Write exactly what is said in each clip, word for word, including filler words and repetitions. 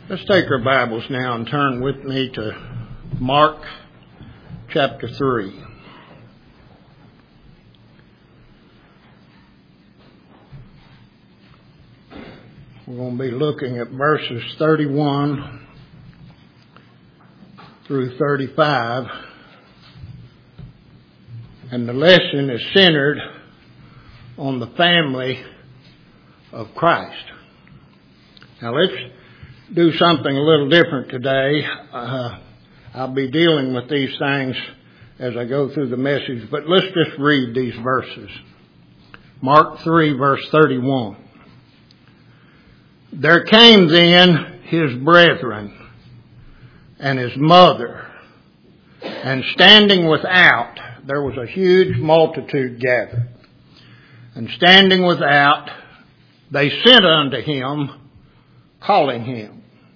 Let's take our Bibles now and turn with me to Mark chapter three. We're going to be looking at verses thirty-one through thirty-five. And the lesson is centered on the family of Christ. Now let's do something a little different today. Uh, I'll be dealing with these things as I go through the message, but let's just read these verses. Mark three, verse thirty-one. There came then his brethren and his mother, and standing without, there was a huge multitude gathered. And standing without, they sent unto him, calling him.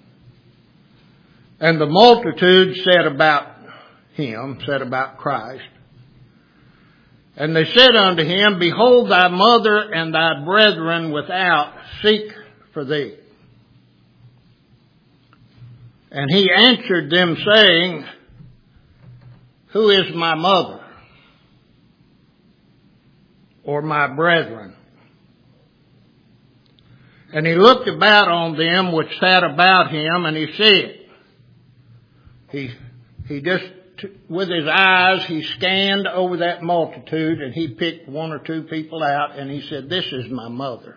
And the multitude said about him, said about Christ, and they said unto him, Behold, thy mother and thy brethren without seek for thee. And he answered them, saying, Who is my mother, or my brethren? And he looked about on them which sat about him, and he said, He he just, with his eyes, he scanned over that multitude, and he picked one or two people out, and he said, This is my mother.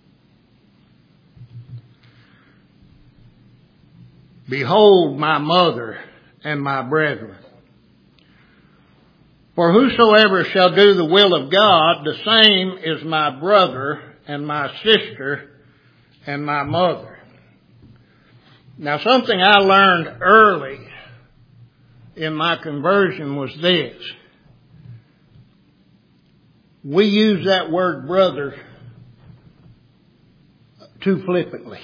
Behold my mother and my brethren. For whosoever shall do the will of God, the same is my brother and my sister and my mother. Now, something I learned early in my conversion was this. We use that word brother too flippantly.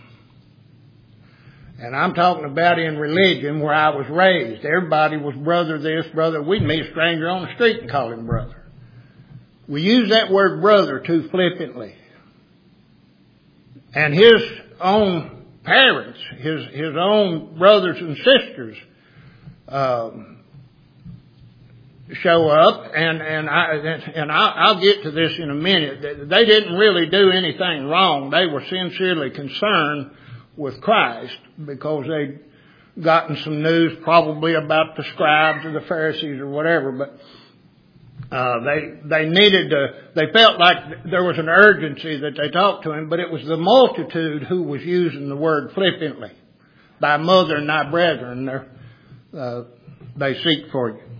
And I'm talking about in religion where I was raised. Everybody was brother this, brother. We'd meet a stranger on the street and call him brother. We use that word brother too flippantly. And his own parents, his his own brothers and sisters um, show up, and and I and I'll get to this in a minute. They didn't really do anything wrong. They were sincerely concerned with Christ because they'd gotten some news probably about the scribes or the Pharisees or whatever, but Uh, they, they needed to, they felt like there was an urgency that they talked to him, but it was the multitude who was using the word flippantly. Thy mother and thy brethren, uh, they seek for you.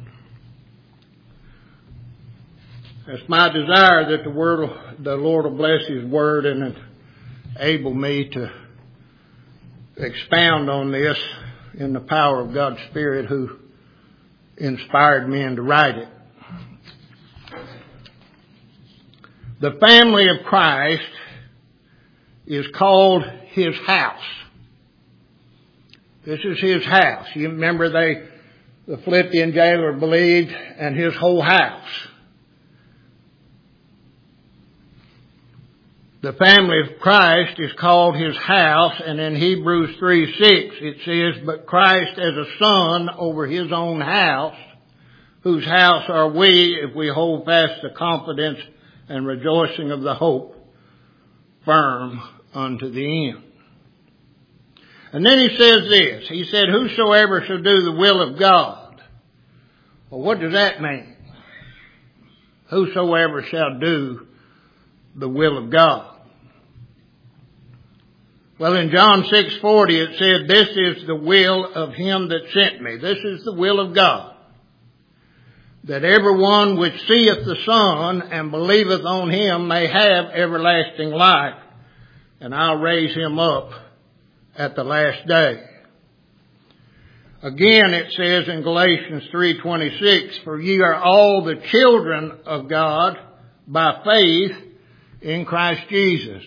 It's my desire that the word, the Lord will bless his word and enable me to expound on this in the power of God's Spirit who inspired me to write it. The family of Christ is called his house. This is his house. You remember they, the Philippian jailer believed, and his whole house. The family of Christ is called his house, and in Hebrews three six it says, But Christ as a son over his own house, whose house are we if we hold fast the confidence and rejoicing of the hope firm unto the end. And then he says this. He said, Whosoever shall do the will of God. Well, what does that mean? Whosoever shall do the will of God. Well, in John six forty it said, This is the will of him that sent me. This is the will of God. That everyone which seeth the Son and believeth on him may have everlasting life, and I'll raise him up at the last day. Again, it says in Galatians three twenty-six, For ye are all the children of God by faith in Christ Jesus.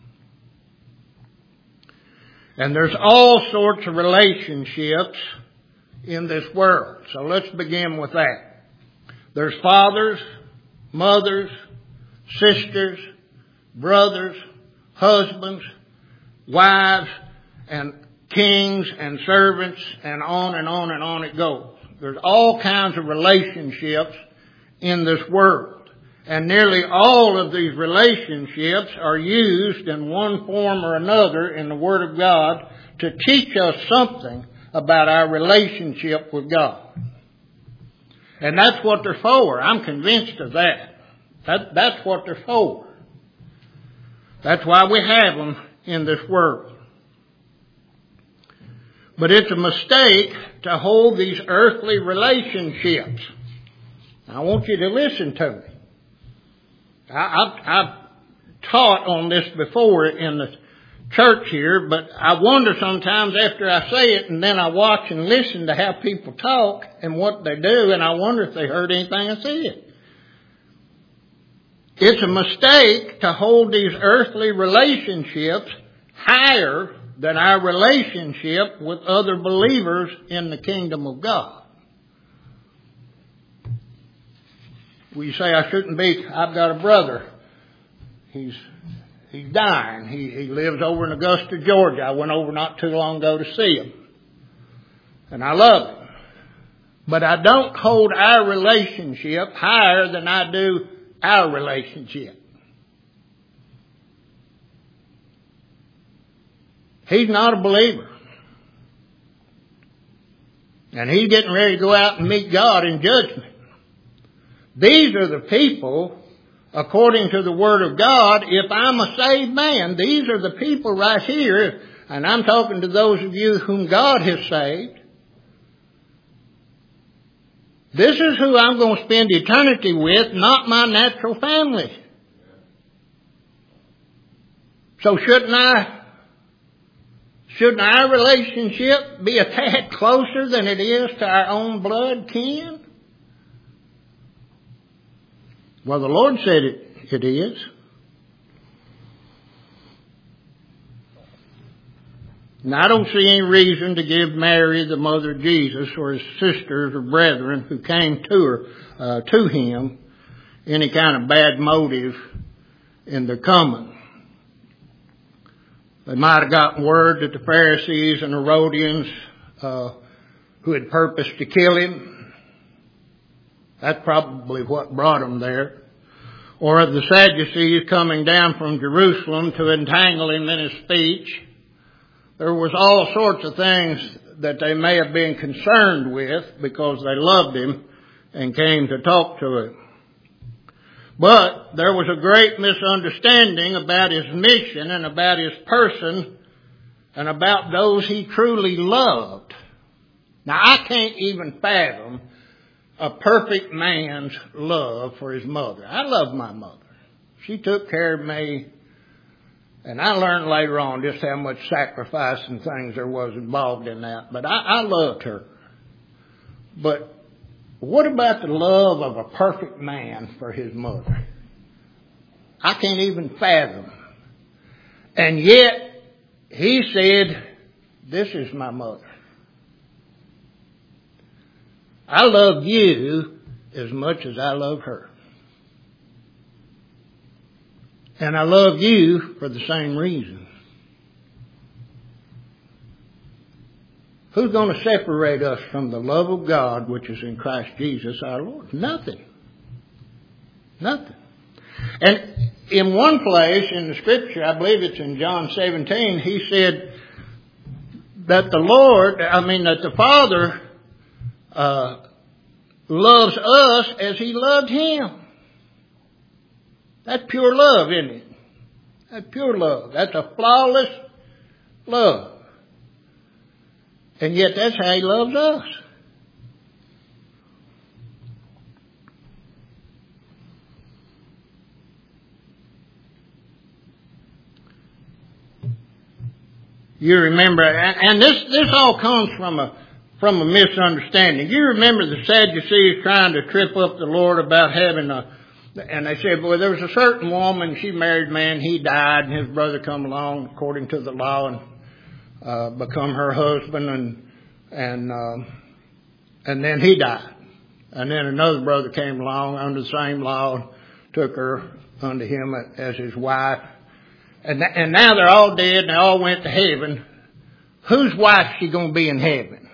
And there's all sorts of relationships in this world. So let's begin with that. There's fathers, mothers, sisters, brothers, husbands, wives, and kings and servants, and on and on and on it goes. There's all kinds of relationships in this world. And nearly all of these relationships are used in one form or another in the Word of God to teach us something about our relationship with God. And that's what they're for. I'm convinced of that. that that's what they're for. That's why we have them in this world. But it's a mistake to hold these earthly relationships. I want you to listen to me. I, I've, I've taught on this before in the church here, but I wonder sometimes after I say it and then I watch and listen to how people talk and what they do, and I wonder if they heard anything I said. It's a mistake to hold these earthly relationships higher than our relationship with other believers in the kingdom of God. We say I shouldn't be, I've got a brother. He's he's dying. He, he lives over in Augusta, Georgia. I went over not too long ago to see him. And I love him. But I don't hold our relationship higher than I do our relationship. He's not a believer. And he's getting ready to go out and meet God in judgment. These are the people, according to the Word of God, if I'm a saved man, these are the people right here, and I'm talking to those of you whom God has saved. This is who I'm going to spend eternity with, not my natural family. So shouldn't I, shouldn't our relationship be a tad closer than it is to our own blood kin? Well, the Lord said it, it is. Now, I don't see any reason to give Mary, the mother of Jesus, or his sisters or brethren who came to her, uh, to him, any kind of bad motive in their coming. They might have gotten word that the Pharisees and Herodians, uh, who had purposed to kill him, that's probably what brought them there. Or of the Sadducees coming down from Jerusalem to entangle him in his speech. There was all sorts of things that they may have been concerned with because they loved him and came to talk to him. But there was a great misunderstanding about his mission and about his person and about those he truly loved. Now, I can't even fathom a perfect man's love for his mother. I love my mother. She took care of me. And I learned later on just how much sacrifice and things there was involved in that. But I, I loved her. But what about the love of a perfect man for his mother? I can't even fathom. And yet, he said, this is my mother. I love you as much as I love her. And I love you for the same reason. Who's going to separate us from the love of God which is in Christ Jesus our Lord? Nothing. Nothing. And in one place in the Scripture, I believe it's in John seventeen, he said that the Lord, I mean that the Father uh, loves us as He loved Him. That's pure love, isn't it? That's pure love. That's a flawless love. And yet that's how He loves us. You remember, and this, this all comes from a, from a misunderstanding. You remember the Sadducees trying to trip up the Lord about having a, and they said, well, there was a certain woman, she married a man, he died, and his brother come along according to the law and uh, become her husband, and and uh, and then he died. And then another brother came along under the same law and took her unto him as his wife. And and now they're all dead and they all went to heaven. whose wife she going to be in heaven?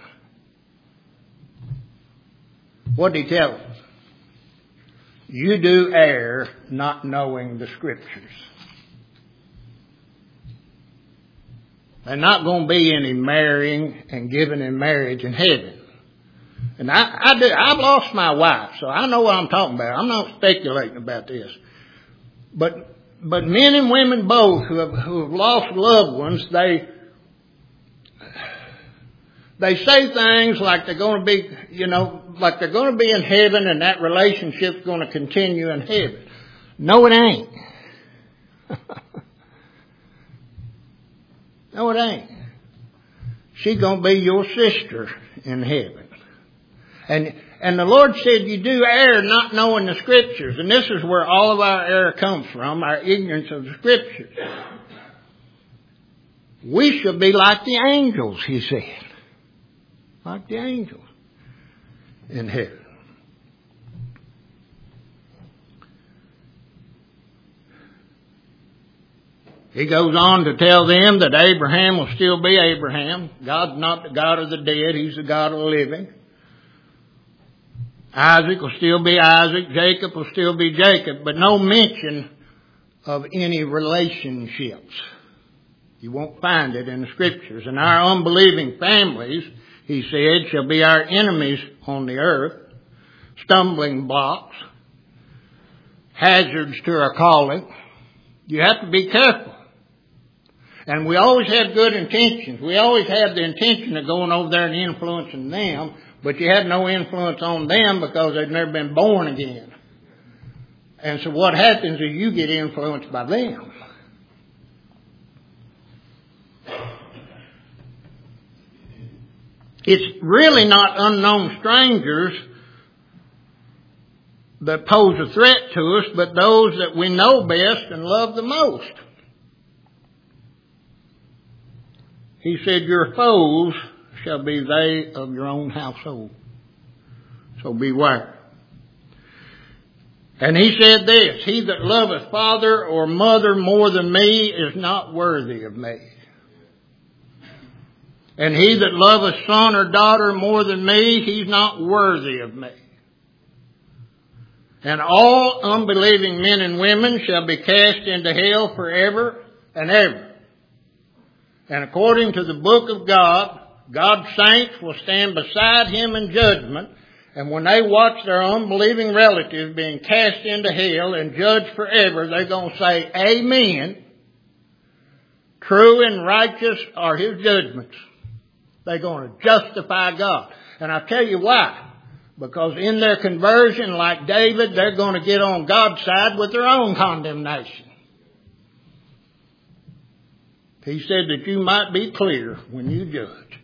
What did he tell us? You do err not knowing the Scriptures. There's not going to be any marrying and giving in marriage in heaven. And I, I do, I've lost my wife, so I know what I'm talking about. I'm not speculating about this. But, but men and women both who have, who have lost loved ones, they, they say things like they're going to be, you know, like they're going to be in heaven and that relationship's going to continue in heaven. No, it ain't. No, it ain't. She's going to be your sister in heaven. And and the Lord said you do err not knowing the Scriptures. And this is where all of our error comes from, our ignorance of the Scriptures. We should be like the angels, he said. Like the angels in heaven. He goes on to tell them that Abraham will still be Abraham. God's not the God of the dead. He's the God of the living. Isaac will still be Isaac. Jacob will still be Jacob. But no mention of any relationships. You won't find it in the Scriptures. And our unbelieving families, he said, shall be our enemies on the earth. Stumbling blocks. Hazards to our calling. You have to be careful. And we always have good intentions. We always have the intention of going over there and influencing them, but you have no influence on them because they've never been born again. And so what happens is you get influenced by them. It's really not unknown strangers that pose a threat to us, but those that we know best and love the most. He said, your foes shall be they of your own household. So beware. And he said this, he that loveth father or mother more than me is not worthy of me. And he that loveth son or daughter more than me, he's not worthy of me. And all unbelieving men and women shall be cast into hell forever and ever. And according to the book of God, God's saints will stand beside him in judgment. And when they watch their unbelieving relatives being cast into hell and judged forever, they're going to say, Amen. True and righteous are his judgments. They're going to justify God. And I'll tell you why. Because in their conversion, like David, they're going to get on God's side with their own condemnation. He said that you might be clear when you judge.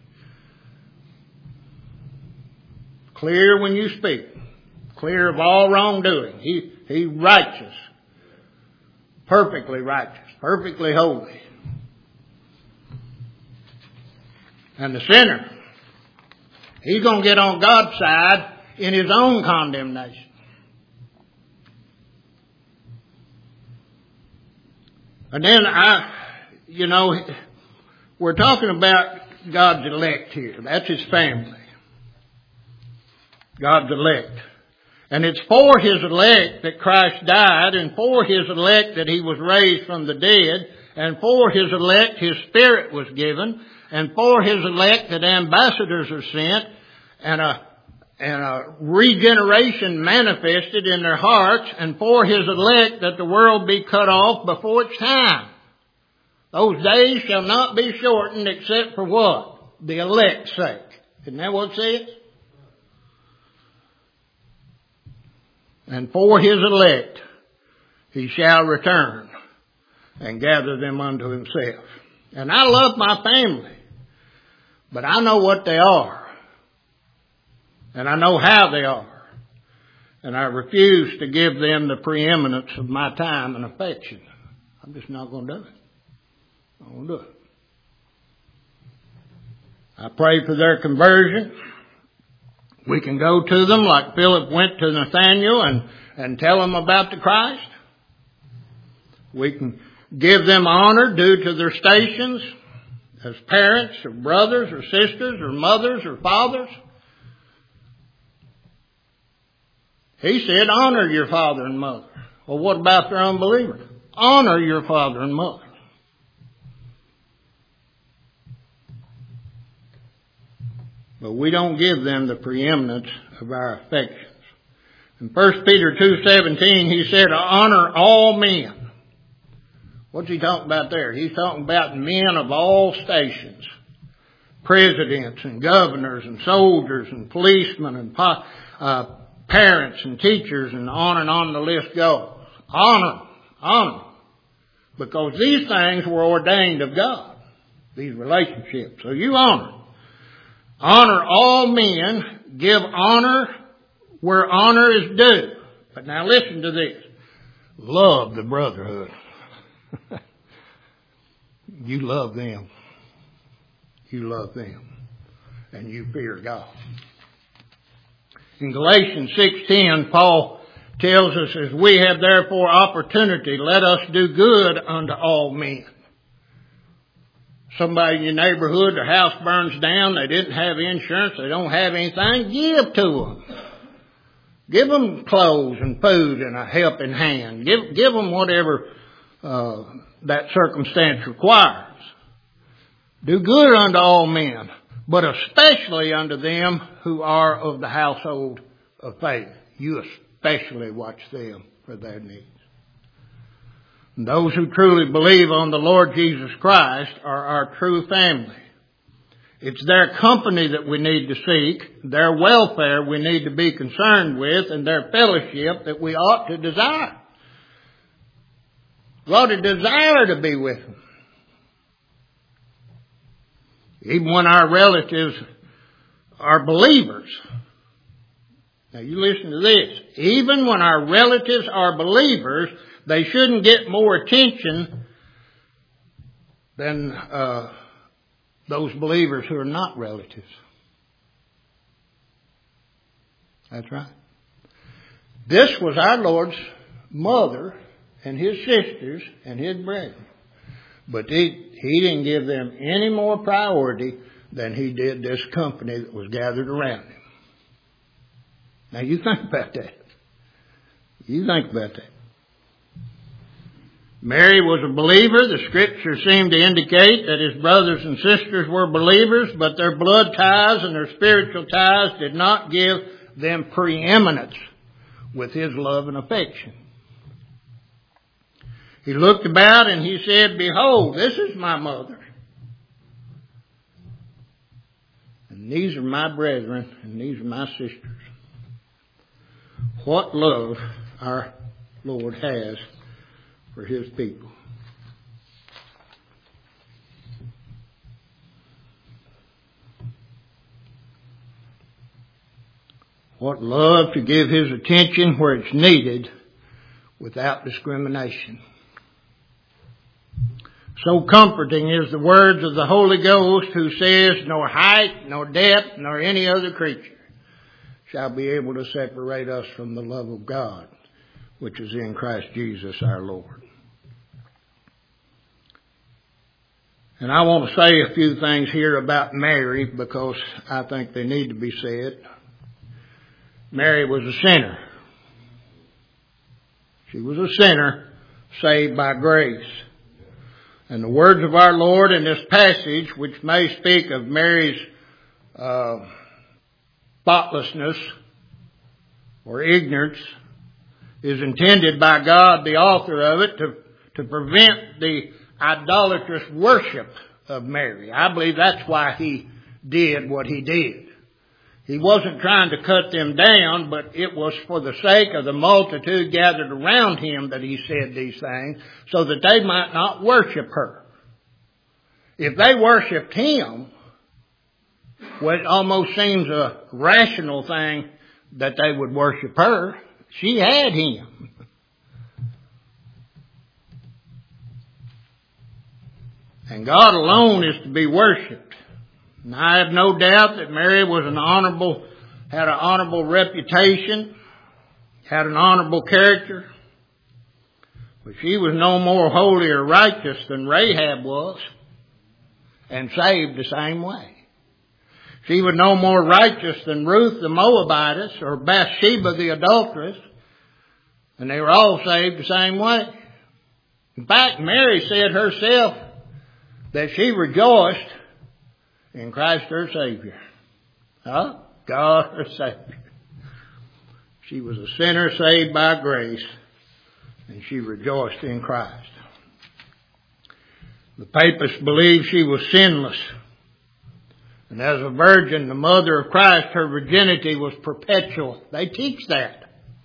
Clear when you speak. Clear of all wrongdoing. He, he's righteous. Perfectly righteous. Perfectly holy. And the sinner, he's going to get on God's side in his own condemnation. And then I, you know, we're talking about God's elect here. That's his family. God's elect. And it's for his elect that Christ died, and for his elect that he was raised from the dead, and for his elect his Spirit was given, and for his elect that ambassadors are sent, and a, and a regeneration manifested in their hearts, and for his elect that the world be cut off before its time. Those days shall not be shortened except for what? The elect's sake. Isn't that what it says? And for his elect he shall return and gather them unto himself. And I love my family, but I know what they are. And I know how they are. And I refuse to give them the preeminence of my time and affection. I'm just not going to do it. I won't do it. I pray for their conversion. We can go to them like Philip went to Nathanael and, and tell them about the Christ. We can give them honor due to their stations as parents or brothers or sisters or mothers or fathers. He said, honor your father and mother. Well, what about their unbelievers? Honor your father and mother. But we don't give them the preeminence of our affections. In First Peter two seventeen, he said, honor all men. What's he talking about there? He's talking about men of all stations. Presidents and governors and soldiers and policemen and uh, parents and teachers, and on and on the list goes. Honor, honor. Because these things were ordained of God. These relationships. So you honor. Honor all men. Give honor where honor is due. But now listen to this. Love the brotherhood. You love them. You love them. And you fear God. In Galatians six ten, Paul tells us, as we have therefore opportunity, let us do good unto all men. Somebody in your neighborhood, their house burns down, they didn't have insurance, they don't have anything, give to them. Give them clothes and food and a helping hand. Give, give them whatever uh, that circumstance requires. Do good unto all men, but especially unto them who are of the household of faith. You especially watch them for their needs. And those who truly believe on the Lord Jesus Christ are our true family. It's their company that we need to seek, their welfare we need to be concerned with, and their fellowship that we ought to desire. We ought to desire to be with them. Even when our relatives are believers. Now you listen to this. Even when our relatives are believers, they shouldn't get more attention than uh, those believers who are not relatives. That's right. This was our Lord's mother and his sisters and his brethren. But he, he didn't give them any more priority than he did this company that was gathered around him. Now you think about that. You think about that. Mary was a believer. The scriptures seem to indicate that his brothers and sisters were believers, but their blood ties and their spiritual ties did not give them preeminence with his love and affection. He looked about and he said, behold, this is my mother. And these are my brethren and these are my sisters. What love our Lord has for his people. What love to give his attention where it's needed without discrimination. So comforting is the words of the Holy Ghost, who says, nor height, nor depth, nor any other creature shall be able to separate us from the love of God, which is in Christ Jesus our Lord. And I want to say a few things here about Mary because I think they need to be said. Mary was a sinner. She was a sinner saved by grace. And the words of our Lord in this passage, which may speak of Mary's uh, thoughtlessness or ignorance, is intended by God, the author of it, to, to prevent the idolatrous worship of Mary. I believe that's why he did what he did. He wasn't trying to cut them down, but it was for the sake of the multitude gathered around him that he said these things, so that they might not worship her. If they worshiped him, well, it almost seems a rational thing that they would worship her. She had him. And God alone is to be worshipped. And I have no doubt that Mary was an honorable, had an honorable reputation, had an honorable character. But she was no more holy or righteous than Rahab was. and saved the same way. She was no more righteous than Ruth the Moabitess or Bathsheba the adulteress, and they were all saved the same way. In fact, Mary said herself that she rejoiced in Christ her Savior. Huh? God her Savior. She was a sinner saved by grace, and she rejoiced in Christ. The papists believed she was sinless. And as a virgin, the mother of Christ, her virginity was perpetual. They teach that.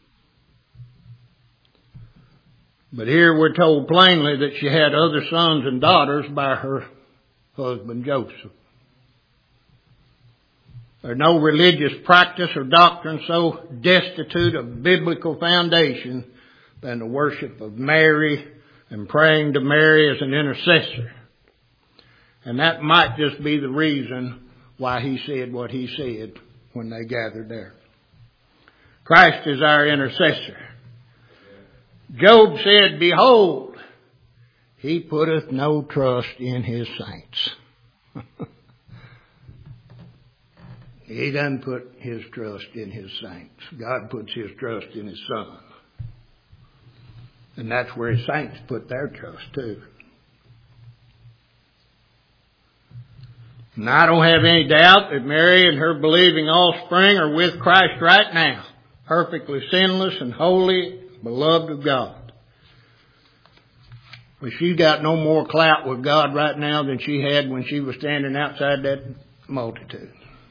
But here we're told plainly that she had other sons and daughters by her husband Joseph. There's no religious practice or doctrine so destitute of biblical foundation than the worship of Mary and praying to Mary as an intercessor. And that might just be the reason why he said what he said when they gathered there. Christ is our intercessor. Job said, "Behold, he putteth no trust in his saints." He doesn't put his trust in his saints. God puts his trust in his Son. And that's where his saints put their trust too. And I don't have any doubt that Mary and her believing offspring are with Christ right now, perfectly sinless and holy, beloved of God. But she's got no more clout with God right now than she had when she was standing outside that multitude.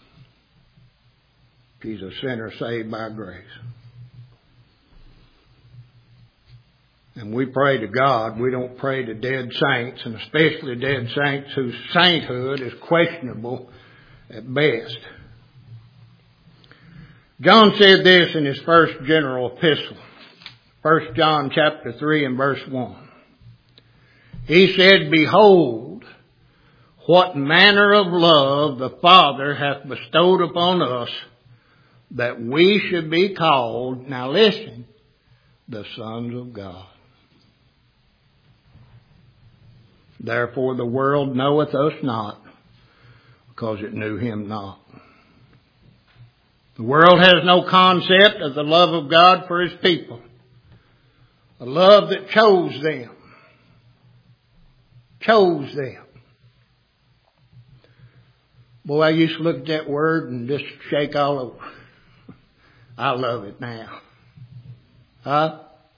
She's a sinner saved by grace. And we pray to God. We don't pray to dead saints, and especially dead saints whose sainthood is questionable at best. John said this in his first general epistle, First John chapter three and verse one. He said, "Behold, what manner of love the Father hath bestowed upon us, that we should be called," now listen, "the sons of God. Therefore the world knoweth us not, because it knew him not." The world has no concept of the love of God for his people. A love that chose them. Chose them. Boy, I used to look at that word and just shake all over. I love it now. Huh?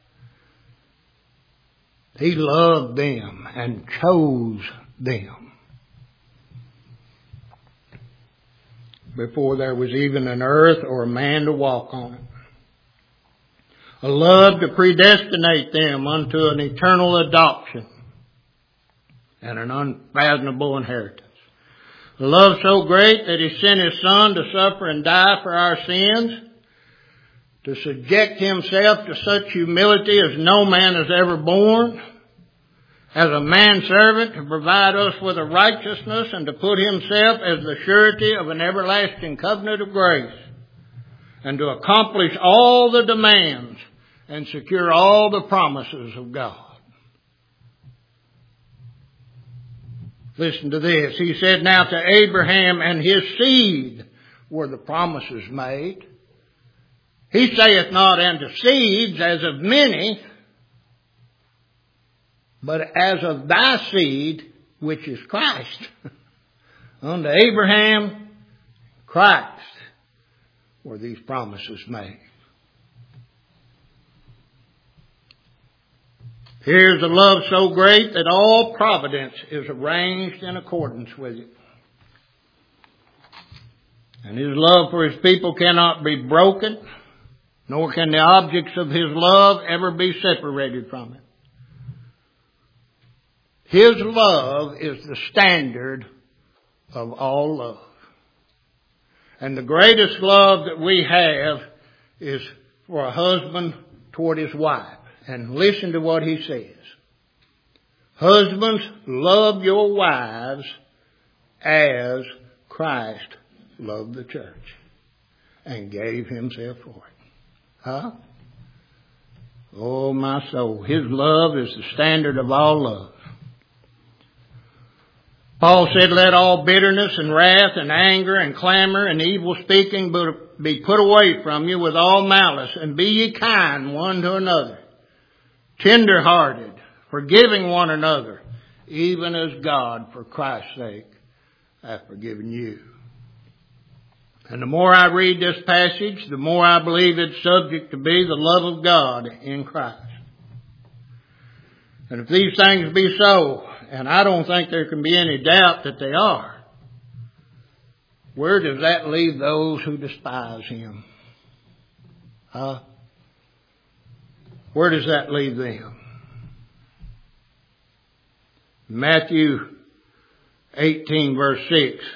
He loved them and chose them before there was even an earth or a man to walk on it. A love to predestinate them unto an eternal adoption and an unfathomable inheritance. A love so great that he sent his Son to suffer and die for our sins, to subject himself to such humility as no man has ever borne, as a manservant to provide us with a righteousness and to put himself as the surety of an everlasting covenant of grace, and to accomplish all the demands and secure all the promises of God. Listen to this. He said, "Now to Abraham and his seed were the promises made. He saith not unto seeds as of many, but as of thy seed, which is Christ." Unto Abraham, Christ, were these promises made. Here's a love so great that all providence is arranged in accordance with it. And his love for his people cannot be broken, nor can the objects of his love ever be separated from it. His love is the standard of all love. And the greatest love that we have is for a husband toward his wife. And listen to what he says. "Husbands, love your wives as Christ loved the church and gave himself for it." Huh? Oh, my soul. His love is the standard of all love. Paul said, let all bitterness and wrath and anger and clamor and evil speaking be put away from you with all malice, and be ye kind one to another, tender-hearted, forgiving one another, even as God, for Christ's sake, hath forgiven you. And the more I read this passage, the more I believe it's subject to be the love of God in Christ. And if these things be so, and I don't think there can be any doubt that they are, where does that leave those who despise Him? Huh? Where does that leave them? Matthew eighteen verse six.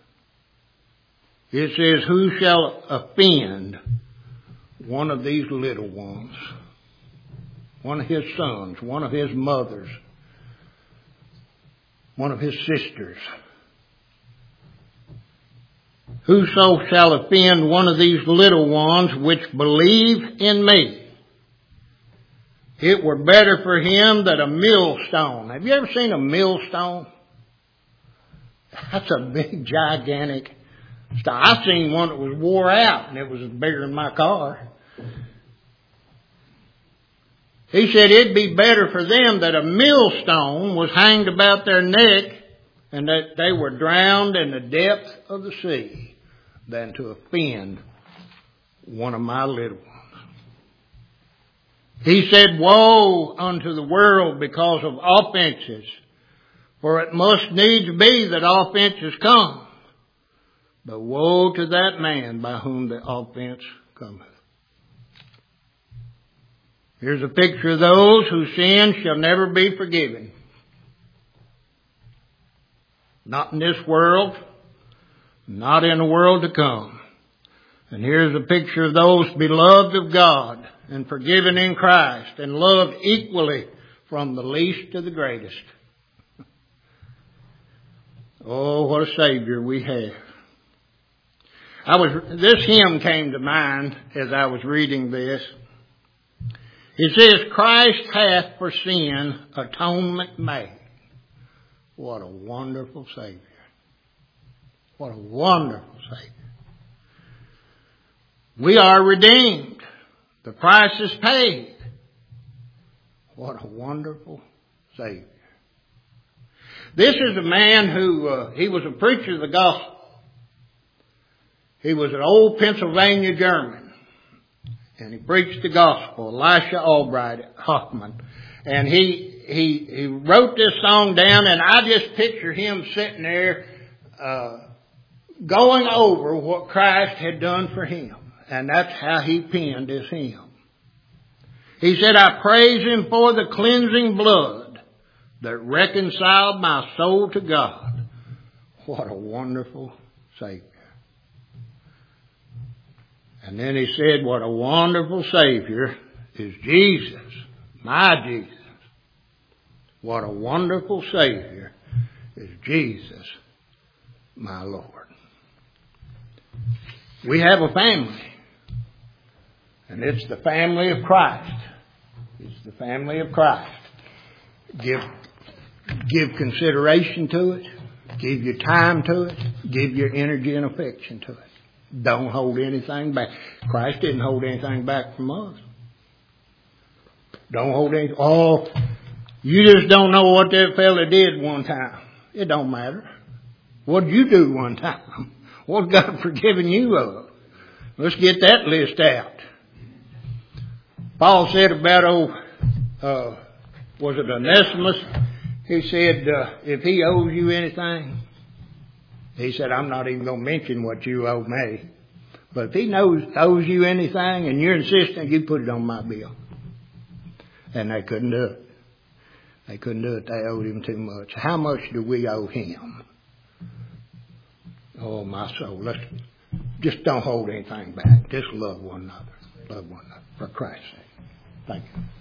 It says, who shall offend one of these little ones, one of his sons, one of his mothers, one of his sisters? Whoso shall offend one of these little ones which believe in me, it were better for him that a millstone. Have you ever seen a millstone? That's a big, gigantic stone. I've seen one that was wore out and it was bigger than my car. He said it'd be better for them that a millstone was hanged about their neck and that they were drowned in the depth of the sea than to offend one of my little ones. He said, woe unto the world because of offenses, for it must needs be that offenses come. But woe to that man by whom the offense cometh. Here's a picture of those whose sins shall never be forgiven. Not in this world, not in the world to come. And here's a picture of those beloved of God and forgiven in Christ and loved equally from the least to the greatest. Oh, what a Savior we have. I was, this hymn came to mind as I was reading this. It says, Christ hath for sin atonement made. What a wonderful Savior. What a wonderful Savior. We are redeemed. The price is paid. What a wonderful Savior. This is a man who, uh, he was a preacher of the gospel. He was an old Pennsylvania German. And he preached the gospel, Elisha Albright Hoffman. And he, he, he wrote this song down, and I just picture him sitting there, uh, going over what Christ had done for him. And that's how he penned his hymn. He said, I praise him for the cleansing blood that reconciled my soul to God. What a wonderful Savior. And then he said, what a wonderful Savior is Jesus, my Jesus. What a wonderful Savior is Jesus, my Lord. We have a family. And it's the family of Christ. It's the family of Christ. Give, give consideration to it. Give your time to it. Give your energy and affection to it. Don't hold anything back. Christ didn't hold anything back from us. Don't hold anything. Oh, you just don't know what that fella did one time. It don't matter. What did you do one time? What God forgiven you of? Let's get that list out. Paul said about, oh, uh, was it Onesimus? He said, uh, if he owes you anything, he said, I'm not even going to mention what you owe me. But if he knows, owes you anything and you're insisting, you put it on my bill. And they couldn't do it. They couldn't do it. They owed him too much. How much do we owe him? Oh, my soul. Let's just don't hold anything back. Just love one another. Love one another for Christ's sake. Thank you.